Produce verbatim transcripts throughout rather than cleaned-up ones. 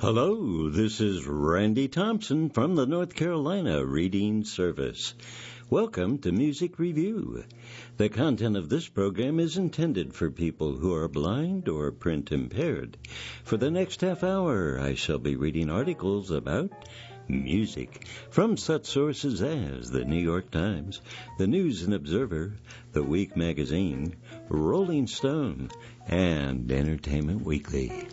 Hello, this is Randy Thompson from the North Carolina Reading Service. Welcome to Music Review. The content of this program is intended for people who are blind or print impaired. For the next half hour, I shall be reading articles about music from such sources as the New York Times, the News and Observer, the Week Magazine, Rolling Stone, and Entertainment Weekly.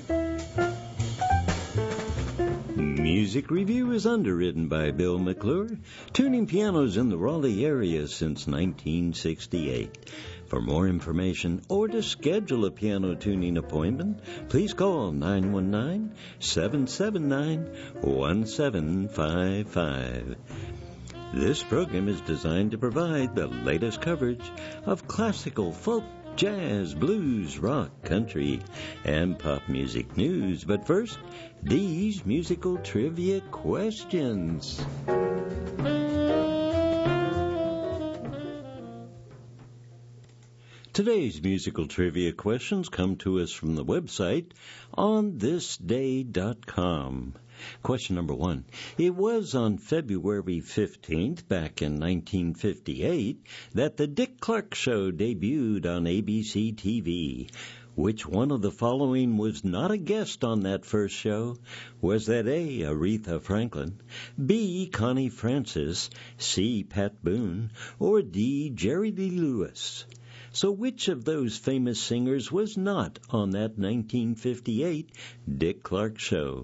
Music Review is underwritten by Bill McClure, tuning pianos in the Raleigh area since nineteen sixty-eight. For more information or to schedule a piano tuning appointment, please call nine one nine, seven seven nine, one seven five five. This program is designed to provide the latest coverage of classical, folk, jazz, blues, rock, country, and pop music news. But first, these musical trivia questions. Today's musical trivia questions come to us from the website on this day dot com. Question number one. It was on February fifteenth, back in nineteen fifty-eight, that the Dick Clark Show debuted on A B C T V. Which one of the following was not a guest on that first show? Was that A, Aretha Franklin, B, Connie Francis, C, Pat Boone, or D, Jerry Lee Lewis? So which of those famous singers was not on that nineteen fifty-eight Dick Clark Show?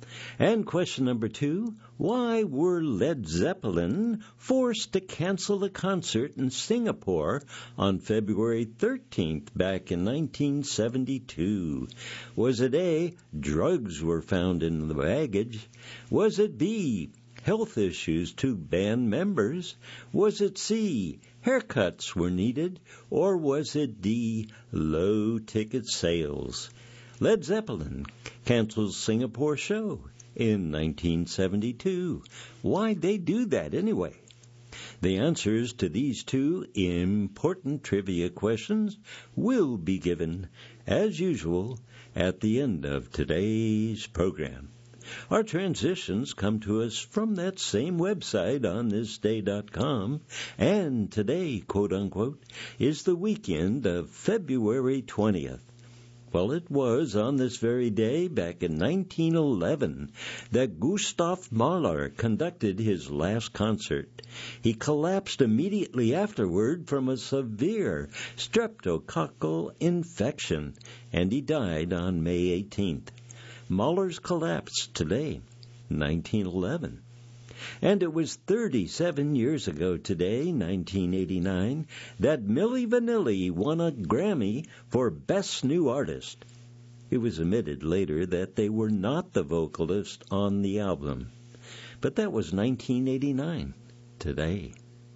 And question number two, why were Led Zeppelin forced to cancel a concert in Singapore on February thirteenth back in nineteen seventy-two? Was it A, drugs were found in the baggage? Was it B, health issues to band members? Was it C, haircuts were needed? Or was it D, low ticket sales? Led Zeppelin cancels Singapore show in nineteen seventy-two. Why'd they do that anyway? The answers to these two important trivia questions will be given, as usual, at the end of today's program. Our transitions come to us from that same website on this day dot com, and today, quote-unquote, is the weekend of February twentieth. Well, it was on this very day, back in nineteen eleven, that Gustav Mahler conducted his last concert. He collapsed immediately afterward from a severe streptococcal infection, and he died on May eighteenth. Mahler's collapse today, nineteen eleven. And it was thirty-seven years ago today, nineteen eighty-nine, that Milli Vanilli won a Grammy for Best New Artist. It was admitted later that they were not the vocalist on the album. But that was nineteen eighty-nine today.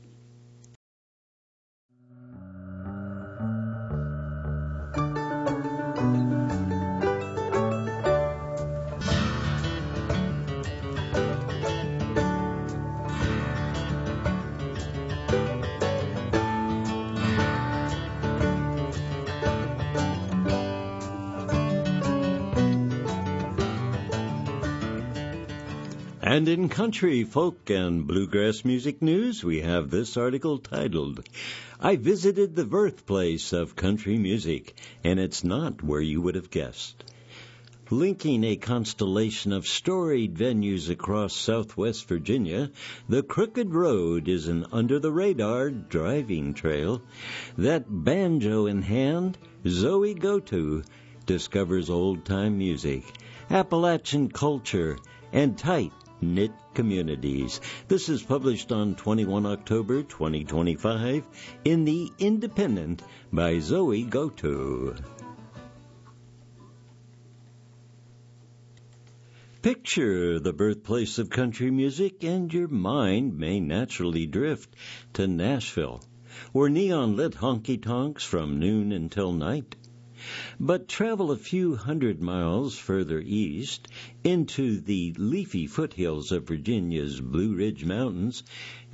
And in country, folk, and bluegrass music news, we have this article titled, I Visited the Birthplace of Country Music, and It's Not Where You Would Have Guessed. Linking a constellation of storied venues across southwest Virginia, the Crooked Road is an under-the-radar driving trail that, banjo in hand, Zoe Goto discovers old-time music, Appalachian culture, and tight knit communities. This is published on the twenty-first of October, twenty twenty-five, in The Independent by Zoe Goto. Picture the birthplace of country music, and your mind may naturally drift to Nashville, where neon-lit honky-tonks from noon until night. But travel a few hundred miles further east into the leafy foothills of Virginia's Blue Ridge Mountains,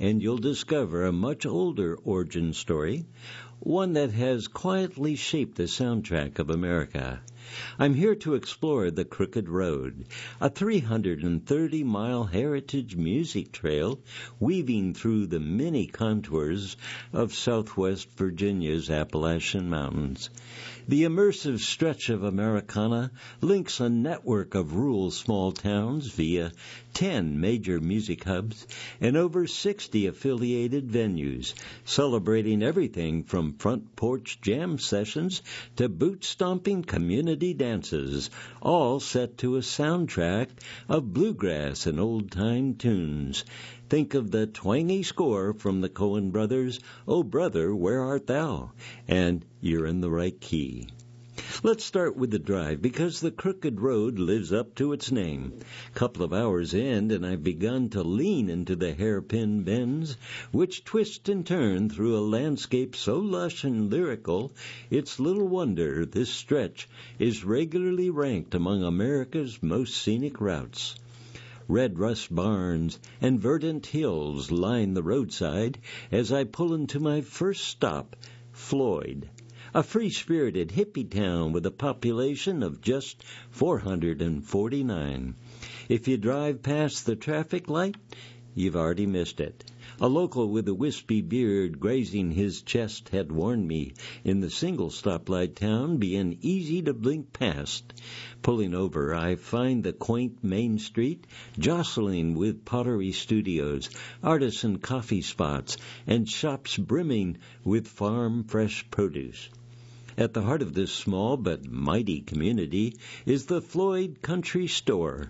and you'll discover a much older origin story, one that has quietly shaped the soundtrack of America. I'm here to explore the Crooked Road, a three hundred thirty mile heritage music trail weaving through the many contours of southwest Virginia's Appalachian Mountains. The immersive stretch of Americana links a network of rural small towns via ten major music hubs and over sixty affiliated venues, celebrating everything from front porch jam sessions to boot-stomping community dances, all set to a soundtrack of bluegrass and old-time tunes. Think of the twangy score from the Coen brothers, "Oh Brother, Where Art Thou?" and you're in the right key. Let's start with the drive, because the Crooked Road lives up to its name. Couple of hours in, and I've begun to lean into the hairpin bends, which twist and turn through a landscape so lush and lyrical, it's little wonder this stretch is regularly ranked among America's most scenic routes. Red rust barns and verdant hills line the roadside as I pull into my first stop, Floyd, a free-spirited hippie town with a population of just four hundred forty-nine. If you drive past the traffic light, you've already missed it. A local with a wispy beard grazing his chest had warned me in the single stoplight town being easy to blink past. Pulling over, I find the quaint main street jostling with pottery studios, artisan coffee spots, and shops brimming with farm-fresh produce. At the heart of this small but mighty community is the Floyd Country Store,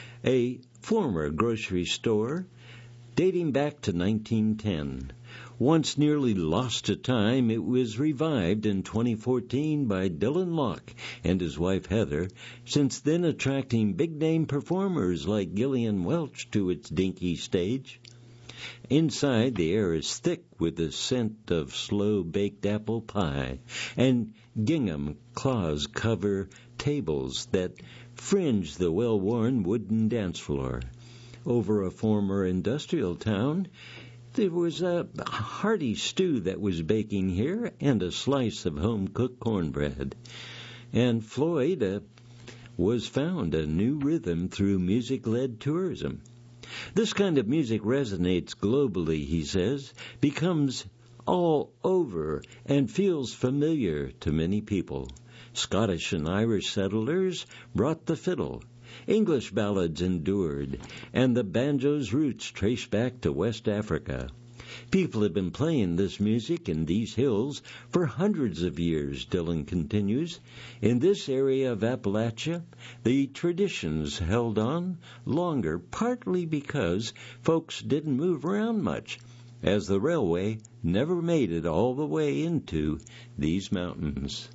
a former grocery store dating back to nineteen ten. Once nearly lost to time, it was revived in twenty fourteen by Dylan Locke and his wife Heather, since then attracting big-name performers like Gillian Welch to its dinky stage. Inside, the air is thick with the scent of slow-baked apple pie, and gingham cloths cover tables that fringe the well-worn wooden dance floor. Over a former industrial town, there was a hearty stew that was baking here and a slice of home-cooked cornbread. And Floyd uh, was found a new rhythm through music-led tourism. This kind of music resonates globally, he says, becomes all over, and feels familiar to many people. Scottish and Irish settlers brought the fiddle. English ballads endured, and the banjo's roots trace back to West Africa. People have been playing this music in these hills for hundreds of years, Dylan continues. In this area of Appalachia, the traditions held on longer, partly because folks didn't move around much, as the railway never made it all the way into these mountains.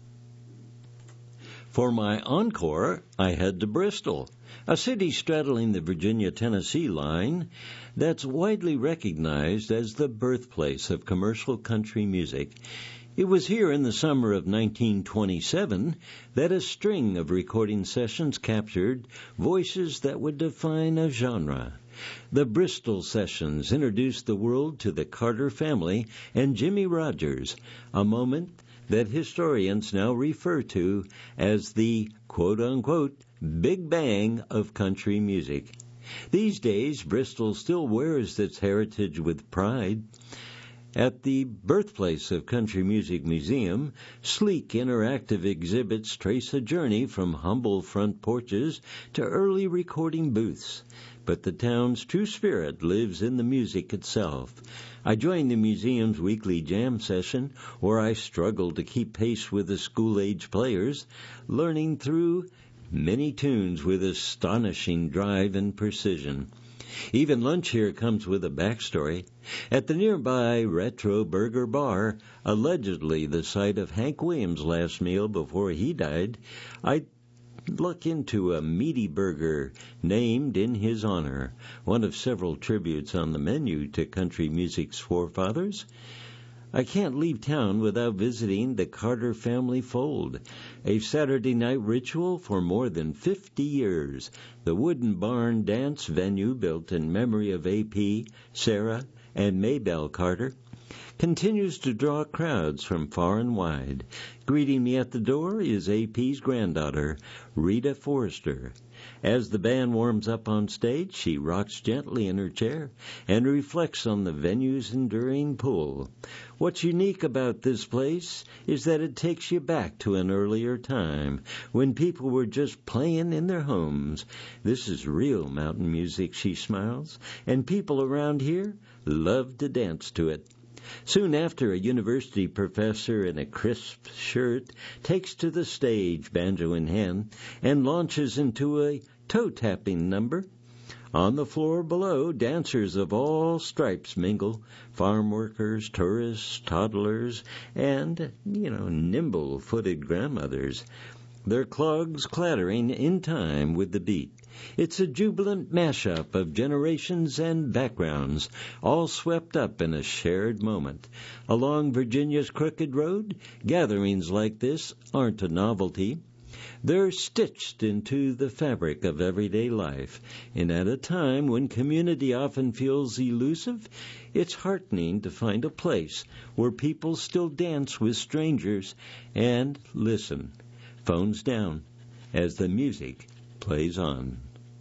For my encore, I head to Bristol, a city straddling the Virginia-Tennessee line that's widely recognized as the birthplace of commercial country music. It was here in the summer of nineteen twenty-seven that a string of recording sessions captured voices that would define a genre. The Bristol Sessions introduced the world to the Carter family and Jimmie Rodgers, a moment that historians now refer to as the quote-unquote Big Bang of country music. These days, Bristol still wears its heritage with pride. At the Birthplace of Country Music Museum, sleek interactive exhibits trace a journey from humble front porches to early recording booths. But the town's true spirit lives in the music itself. I joined the museum's weekly jam session, where I struggled to keep pace with the school-age players, learning through many tunes with astonishing drive and precision. Even lunch here comes with a backstory. At the nearby Retro Burger Bar, allegedly the site of Hank Williams' last meal before he died, I look into a meaty burger named in his honor, one of several tributes on the menu to country music's forefathers. I can't leave town without visiting the Carter family fold, a Saturday night ritual for more than fifty years. The wooden barn dance venue built in memory of A P, Sarah, and Maybelle Carter, continues to draw crowds from far and wide. Greeting me at the door is A P's granddaughter, Rita Forrester. As the band warms up on stage, she rocks gently in her chair and reflects on the venue's enduring pull. What's unique about this place is that it takes you back to an earlier time when people were just playing in their homes. This is real mountain music, she smiles, and people around here love to dance to it. Soon after, a university professor in a crisp shirt takes to the stage, banjo in hand, and launches into a toe-tapping number. On the floor below, dancers of all stripes mingle, farm workers, tourists, toddlers, and, you know, nimble-footed grandmothers, their clogs clattering in time with the beat. It's a jubilant mashup of generations and backgrounds, all swept up in a shared moment. Along Virginia's crooked road, gatherings like this aren't a novelty. They're stitched into the fabric of everyday life, and at a time when community often feels elusive, it's heartening to find a place where people still dance with strangers and listen, phones down, as the music plays on.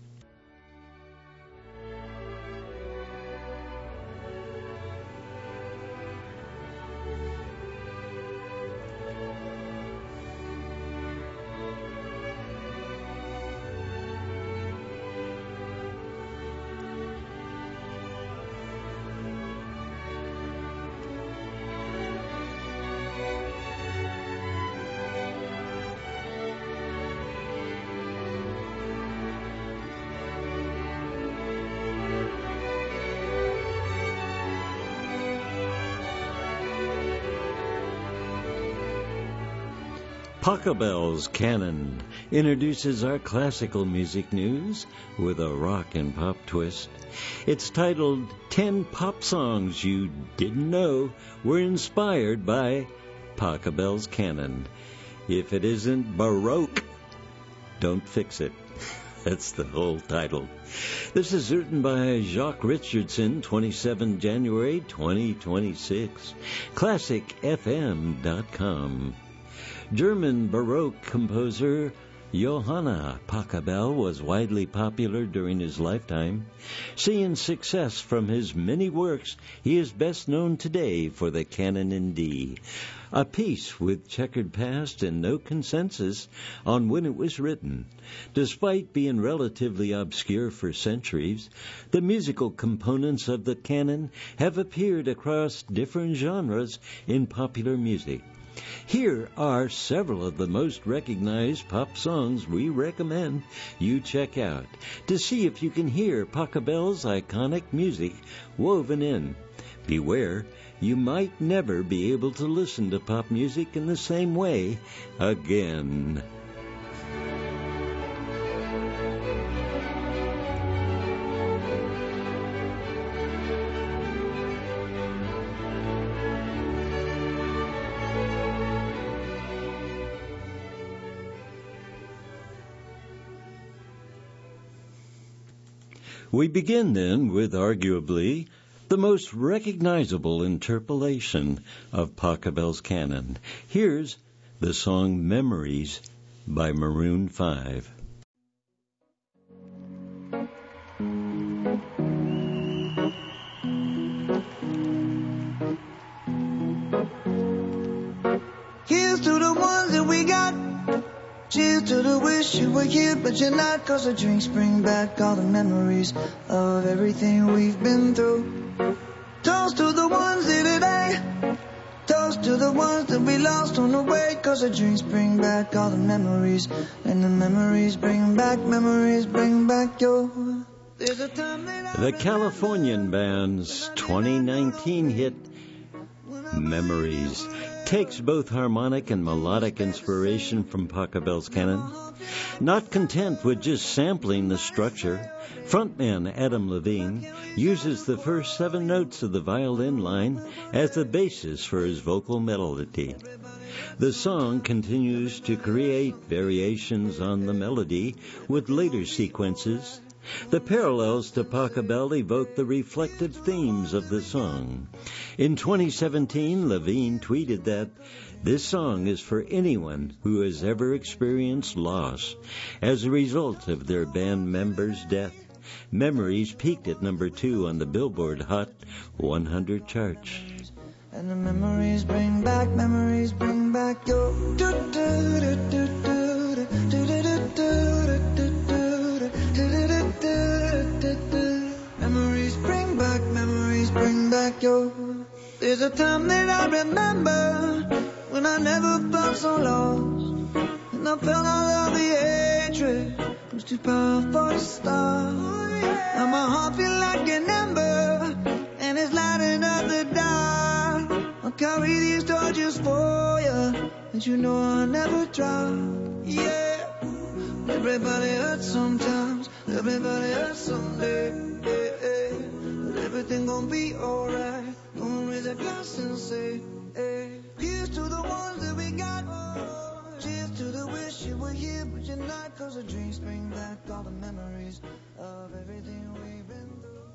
Pachelbel's Canon introduces our classical music news with a rock and pop twist. It's titled ten Pop Songs You Didn't Know Were Inspired by Pachelbel's Canon. If it isn't Baroque, don't fix it. That's the whole title. This is written by Jacques Richardson, twenty-seventh January twenty twenty-six. classic f m dot com. German Baroque composer Johann Pachelbel was widely popular during his lifetime. Seeing success from his many works, he is best known today for the Canon in D, a piece with checkered past and no consensus on when it was written. Despite being relatively obscure for centuries, the musical components of the canon have appeared across different genres in popular music. Here are several of the most recognized pop songs we recommend you check out to see if you can hear Pachelbel's iconic music woven in. Beware, you might never be able to listen to pop music in the same way again. We begin then with arguably the most recognizable interpolation of Pachelbel's canon. Here's the song Memories by Maroon five. Here's to the ones that we got. Cheers to the wish you were here, but you're not. Cause the drinks bring back all the memories of everything we've been through. Toast to the ones here today. Toast to the ones that we lost on the way. Cause the drinks bring back all the memories. And the memories bring back, memories bring back your... There's a time that The Californian Band's twenty nineteen hit Memories takes both harmonic and melodic inspiration from Pachelbel's canon. Not content with just sampling the structure, frontman Adam Levine uses the first seven notes of the violin line as the basis for his vocal melody. The song continues to create variations on the melody with later sequences. The parallels to Pachelbel evoke the reflective themes of the song. In twenty seventeen, Levine tweeted that this song is for anyone who has ever experienced loss as a result of their band member's death. Memories peaked at number two on the Billboard Hot one hundred charts. And the memories bring back, memories bring back your memories bring back, memories bring back your. There's a time that I remember when I never felt so lost, and I felt all of the hatred was too powerful to stop. Now my heart feel like an ember, and it's lighting up the dark. I'll carry these torches for you, and you know I'll never drop. Yeah, everybody hurts sometimes, everybody hurts someday. Yeah, yeah. But everything gon' be alright. Gonna raise a glass and say, hey, here's to the ones that we got. Cheers to the wish you were here, but you're not. Cause the drinks bring back all the memories of everything we've been through.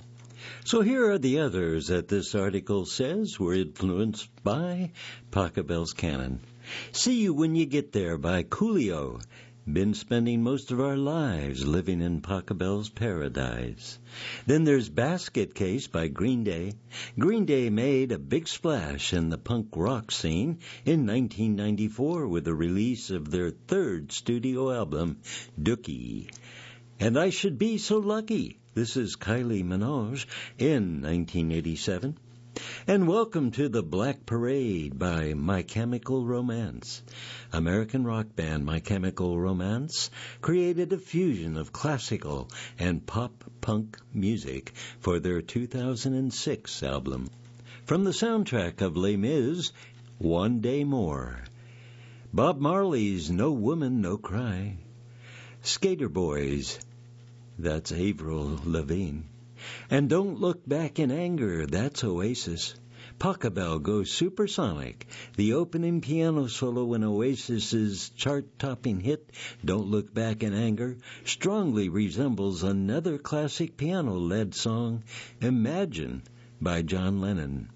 So here are the others that this article says were influenced by Pachelbel's canon. See You When You Get There by Coolio. Been spending most of our lives living in Pachelbel's paradise. Then there's Basket Case by Green Day. Green Day made a big splash in the punk rock scene in nineteen ninety-four with the release of their third studio album, Dookie. And I Should Be So Lucky. This is Kylie Minogue in nineteen eighty-seven. And Welcome to the Black Parade by My Chemical Romance. American rock band My Chemical Romance created a fusion of classical and pop-punk music for their two thousand six album. From the soundtrack of Les Mis, One Day More. Bob Marley's No Woman, No Cry. Skater Boys, that's Avril Lavigne. And Don't Look Back in Anger, that's Oasis. Pachelbel goes supersonic. The opening piano solo in Oasis's chart-topping hit, Don't Look Back in Anger, strongly resembles another classic piano-led song, Imagine, by John Lennon.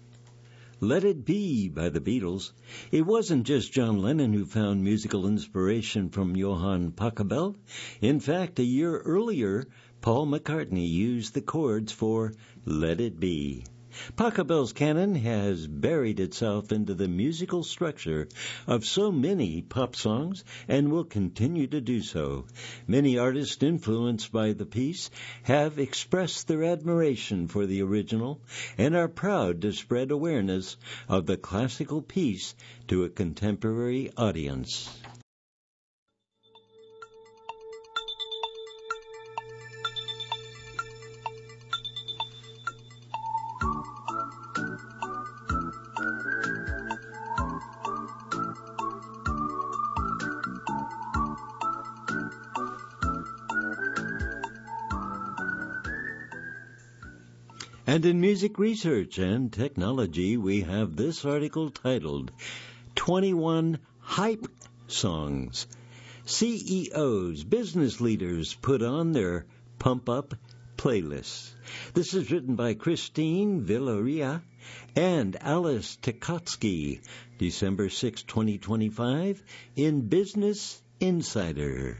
Let It Be by the Beatles. It wasn't just John Lennon who found musical inspiration from Johann Pachelbel. In fact, a year earlier, Paul McCartney used the chords for Let It Be. Pachelbel's canon has buried itself into the musical structure of so many pop songs and will continue to do so. Many artists influenced by the piece have expressed their admiration for the original and are proud to spread awareness of the classical piece to a contemporary audience. And in music research and technology, we have this article titled twenty-one Hype Songs. C E Os, business leaders put on their pump-up playlists. This is written by Christine Villaria and Alice Tikotsky, December sixth, twenty twenty-five, in Business Insider.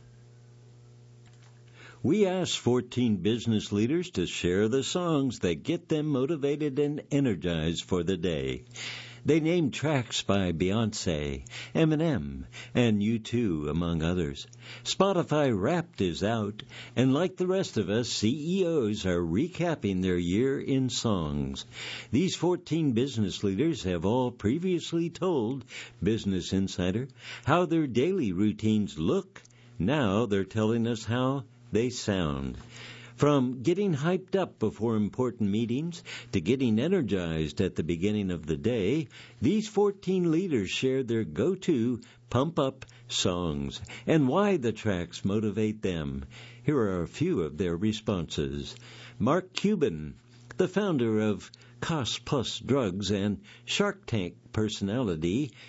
We asked fourteen business leaders to share the songs that get them motivated and energized for the day. They named tracks by Beyonce, Eminem, and U two, among others. Spotify Wrapped is out, and like the rest of us, C E Os are recapping their year in songs. These fourteen business leaders have all previously told Business Insider how their daily routines look. Now they're telling us how they sound. From getting hyped up before important meetings to getting energized at the beginning of the day, these fourteen leaders shared their go-to pump-up songs and why the tracks motivate them. Here are a few of their responses. Mark Cuban, the founder of Cost Plus Drugs and Shark Tank personality,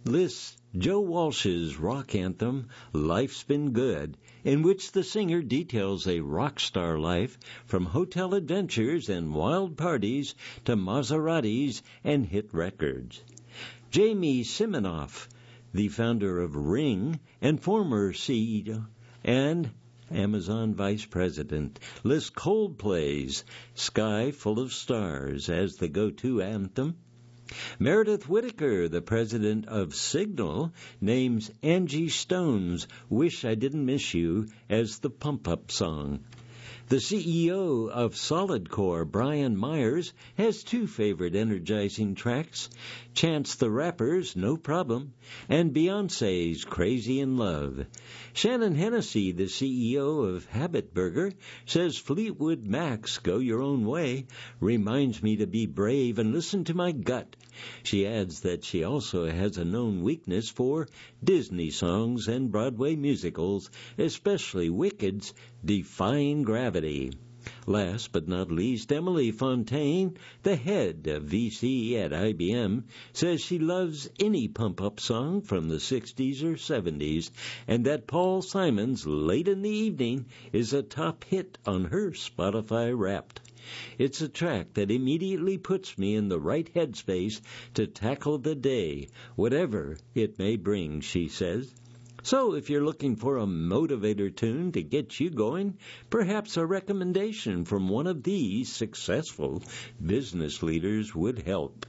lists Joe Walsh's rock anthem, Life's Been Good, in which the singer details a rock star life from hotel adventures and wild parties to Maseratis and hit records. Jamie Siminoff, the founder of Ring and former C E O and Amazon Vice President, lists Coldplay's Sky Full of Stars as the go-to anthem. Meredith Whittaker, the president of Signal, names Angie Stone's Wish I Didn't Miss You as the pump-up song. The C E O of Solidcore, Brian Myers, has two favorite energizing tracks, Chance the Rapper's No Problem and Beyoncé's Crazy in Love. Shannon Hennessy, the C E O of Habit Burger, says Fleetwood Mac's Go Your Own Way reminds me to be brave and listen to my gut. She adds that she also has a known weakness for Disney songs and Broadway musicals, especially Wicked's Defying Gravity. Last but not least, Emily Fontaine, the head of V C at I B M, says she loves any pump-up song from the sixties or seventies, and that Paul Simon's Late in the Evening is a top hit on her Spotify Wrapped. It's a track that immediately puts me in the right headspace to tackle the day, whatever it may bring, she says. So if you're looking for a motivator tune to get you going, perhaps a recommendation from one of these successful business leaders would help.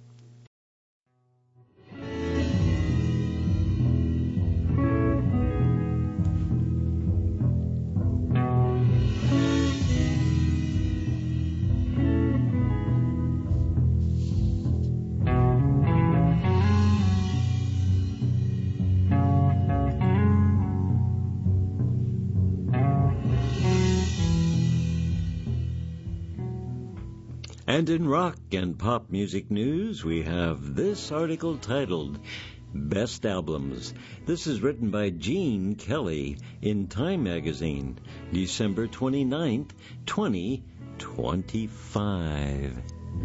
And in rock and pop music news, we have this article titled Best Albums. This is written by Gene Kelly in Time Magazine, December twenty-ninth, twenty twenty-five.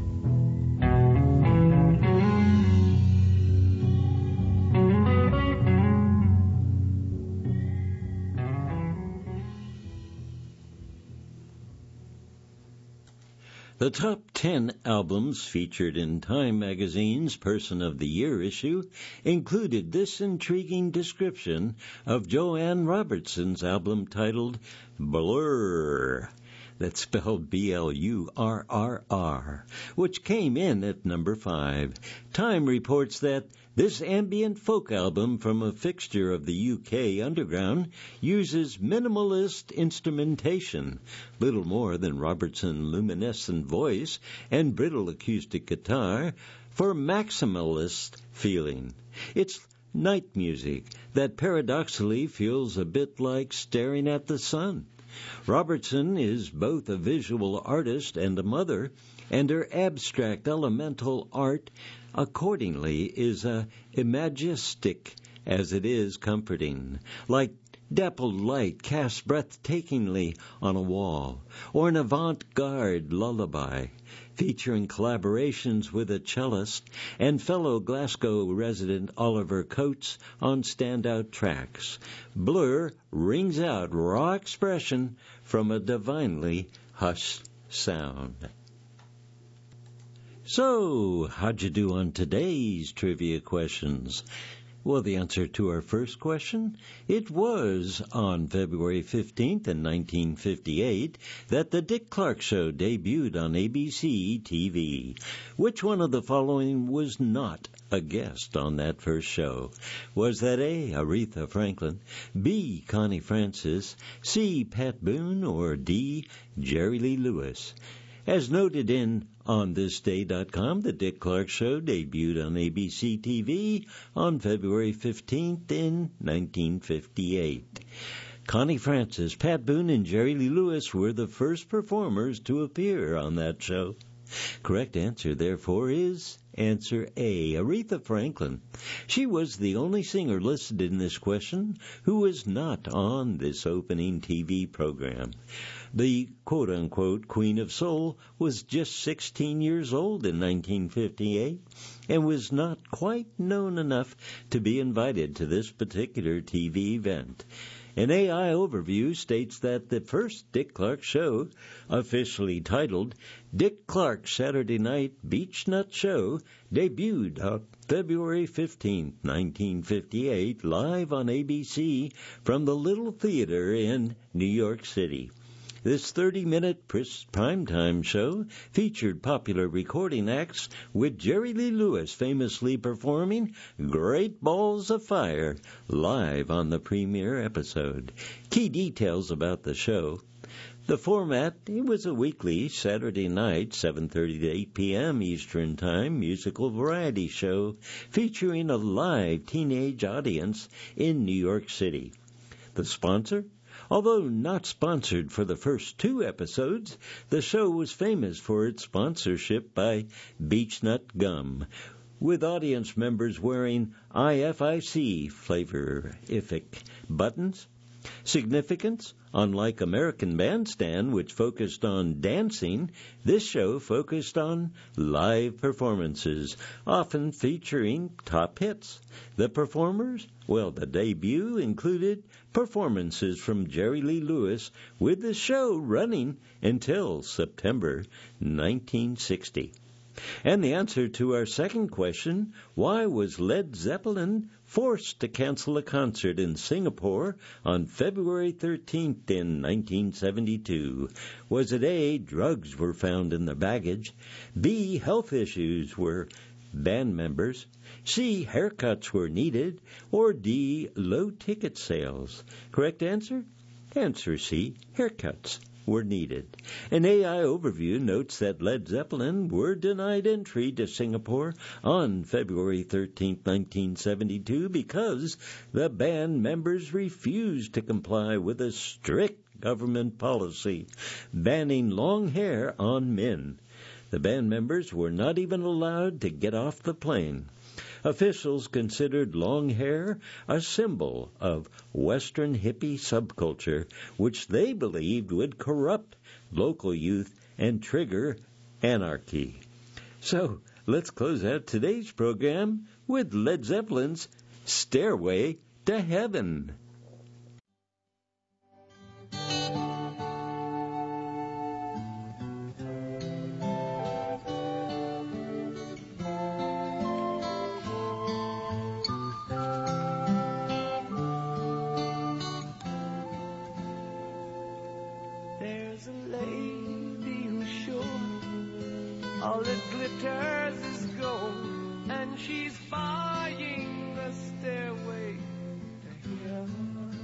The top ten albums featured in Time Magazine's Person of the Year issue included this intriguing description of Joanne Robertson's album titled Blur. That's spelled B L U R R R, which came in at number five. Time reports that this ambient folk album from a fixture of the U K underground uses minimalist instrumentation, little more than Robertson's luminescent voice and brittle acoustic guitar, for maximalist feeling. It's night music that paradoxically feels a bit like staring at the sun. Robertson is both a visual artist and a mother, and her abstract elemental art accordingly is a imagistic as it is comforting, like dappled light cast breathtakingly on a wall, or an avant-garde lullaby, featuring collaborations with a cellist and fellow Glasgow resident Oliver Coates on standout tracks. Blur rings out raw expression from a divinely hushed sound. So, how'd you do on today's trivia questions? Well, the answer to our first question, it was on February fifteenth in nineteen fifty-eight that The Dick Clark Show debuted on A B C T V. Which one of the following was not a guest on that first show? Was that A, Aretha Franklin, B, Connie Francis, C, Pat Boone, or D, Jerry Lee Lewis? As noted in on this day dot com, The Dick Clark Show debuted on A B C T V on February fifteenth in nineteen fifty-eight. Connie Francis, Pat Boone, and Jerry Lee Lewis were the first performers to appear on that show. Correct answer, therefore, is Answer A, Aretha Franklin. She was the only singer listed in this question who was not on this opening T V program. The quote-unquote Queen of Soul was just sixteen years old in nineteen fifty-eight and was not quite known enough to be invited to this particular T V event. An A I overview states that the first Dick Clark show, officially titled Dick Clark's Saturday Night Beach Nut Show, debuted on February fifteenth, nineteen fifty-eight, live on A B C from the Little Theater in New York City. This thirty-minute primetime show featured popular recording acts, with Jerry Lee Lewis famously performing Great Balls of Fire live on the premiere episode. Key details about the show. The format, it was a weekly Saturday night, seven thirty to eight p.m. Eastern Time, musical variety show featuring a live teenage audience in New York City. The sponsor? Although not sponsored for the first two episodes, the show was famous for its sponsorship by Beechnut Gum, with audience members wearing I F I C flavorific buttons. Significance? Unlike American Bandstand, which focused on dancing, this show focused on live performances, often featuring top hits. The performers? Well, the debut included performances from Jerry Lee Lewis, with the show running until September nineteen sixty. And the answer to our second question, why was Led Zeppelin forced to cancel a concert in Singapore on February thirteenth in nineteen seventy-two? Was it A, drugs were found in the baggage, B, health issues were band members, C, haircuts were needed, or D, low ticket sales? Correct answer? Answer C, haircuts were needed. An A I overview notes that Led Zeppelin were denied entry to Singapore on February thirteenth, nineteen seventy-two, because the band members refused to comply with a strict government policy banning long hair on men. The band members were not even allowed to get off the plane. Officials considered long hair a symbol of Western hippie subculture, which they believed would corrupt local youth and trigger anarchy. So, let's close out today's program with Led Zeppelin's Stairway to Heaven. All that glitters is gold, and she's buying the stairway to heaven.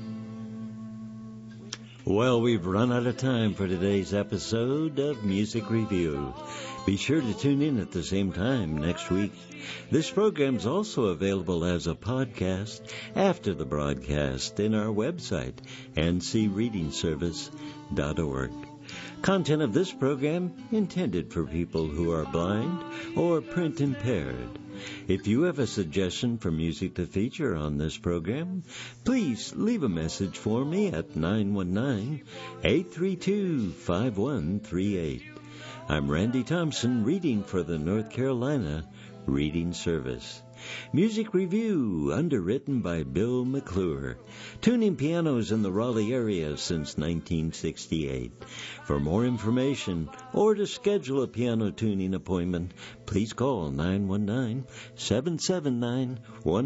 Well, we've run out of time for today's episode of Music Review. Be sure to tune in at the same time next week. This program is also available as a podcast after the broadcast in our website, n c reading service dot org. Content of this program intended for people who are blind or print impaired. If you have a suggestion for music to feature on this program, please leave a message for me at nine one nine, eight three two, five one three eight. I'm Randy Thompson, reading for the North Carolina Reading Service. Music Review, underwritten by Bill McClure. Tuning pianos in the Raleigh area since nineteen sixty-eight. For more information or to schedule a piano tuning appointment, please call nine one nine, seven seven nine, one